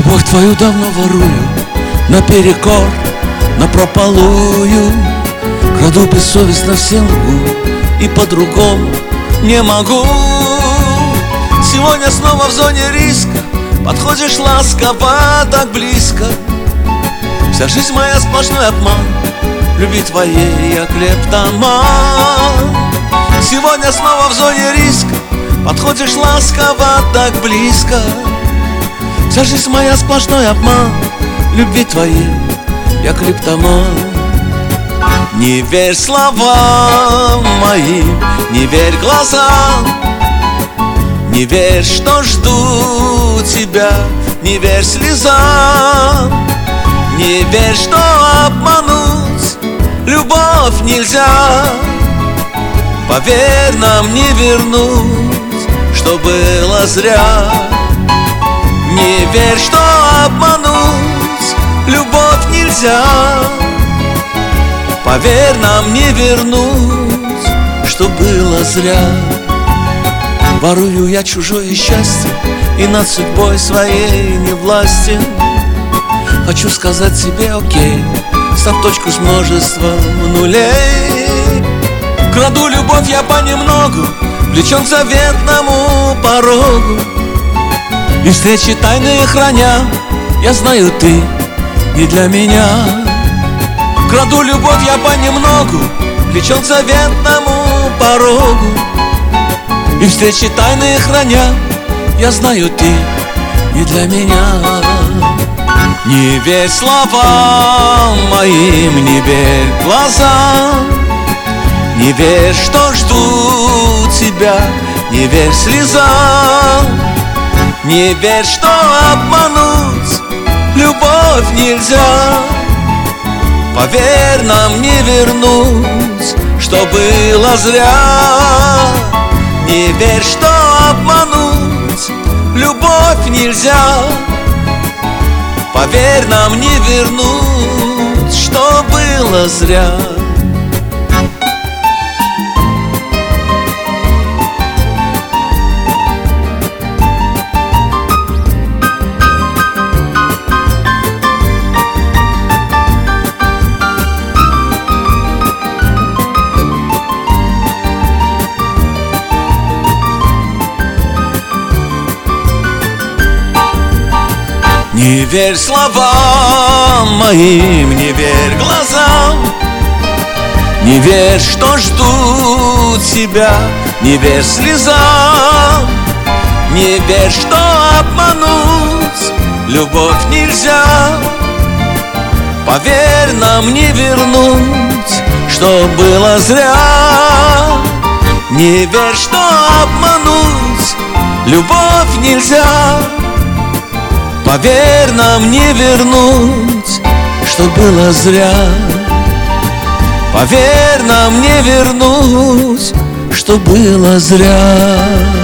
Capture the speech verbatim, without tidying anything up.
Любовь твою давно ворую, наперекор, напропалую. Краду бессовестно всем лгу, и по-другому не могу. Сегодня снова в зоне риска, подходишь ласково, так близко. Вся жизнь моя сплошной обман, любви твоей я клептоман. Сегодня снова в зоне риска, подходишь ласково, так близко. Вся жизнь моя сплошной обман, любви твоей я клептоман. Не верь словам моим, не верь глазам, не верь, что жду тебя, не верь слезам. Не верь, что обмануть любовь нельзя. Поверь, нам не вернуть, что было зря. Не верь, что обмануть любовь нельзя. Поверь, нам не вернуть, что было зря. Ворую я чужое счастье и над судьбой своей не властен. Хочу сказать себе окей, став точку с множеством нулей. Краду любовь я понемногу, влечен к заветному порогу. И встречи тайные храня, я знаю, ты не для меня. Краду любовь я понемногу, влечен к заветному порогу. И встречи тайные храня, я знаю, ты не для меня. Не верь словам моим, не верь глазам, не верь, что жду тебя, не верь слезам. Не верь, что обмануть любовь нельзя. Поверь, нам не вернуть, что было зря. Не верь, что обмануть любовь нельзя. Поверь, нам не вернуть, что было зря. Не верь словам моим, не верь глазам, не верь, что жду тебя, не верь слезам. Не верь, что обмануть любовь нельзя. Поверь, нам не вернуть, что было зря. Не верь, что обмануть любовь нельзя. Поверь, нам не вернуть, что было зря. Поверь, нам не вернуть, что было зря.